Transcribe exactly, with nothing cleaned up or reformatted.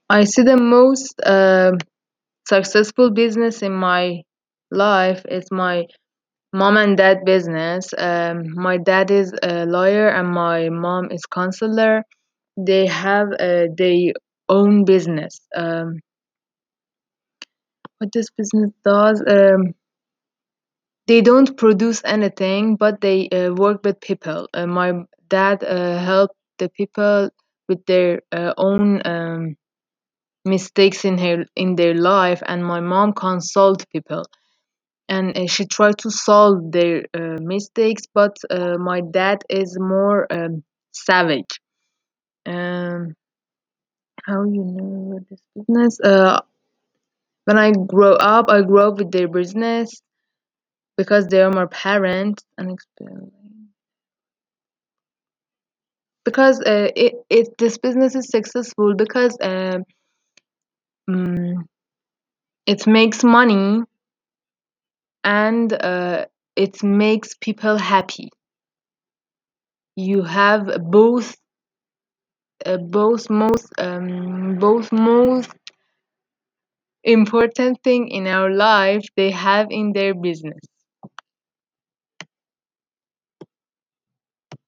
I see the most um successful business in my life is my mom and dad business. Um, my dad is a lawyer and my mom is counselor. They have uh, their own business. Um, what this business does, um, they don't produce anything, but they uh, work with people. Uh, my dad uh, help the people with their uh, own um, mistakes in her in their life, and my mom consult people and uh, she tried to solve their uh, mistakes. But uh, my dad is more um, savage. Um, how you know this business? Uh, when I grow up, I grow up with their business because they are my parents. And explain- because uh, it, it this business is successful because um, mm, it makes money and uh, it makes people happy. You have both uh, both most um, both most important thing in our life they have in their business.